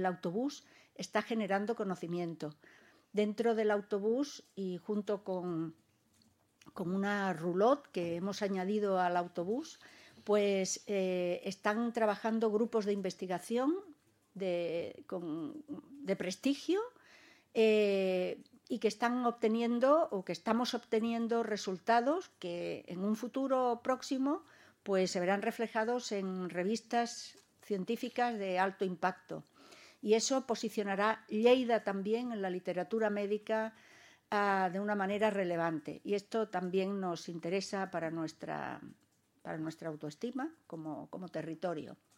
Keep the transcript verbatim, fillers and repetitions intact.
el autobús está generando conocimiento. Dentro del autobús y junto con, con una roulotte que hemos añadido al autobús, pues eh, están trabajando grupos de investigación de, con, de prestigio eh, y que están obteniendo o que estamos obteniendo resultados que en un futuro próximo pues se verán reflejados en revistas científicas de alto impacto. Y eso posicionará Lleida también en la literatura médica uh, de una manera relevante. Y esto también nos interesa para nuestra, para nuestra autoestima como, como territorio.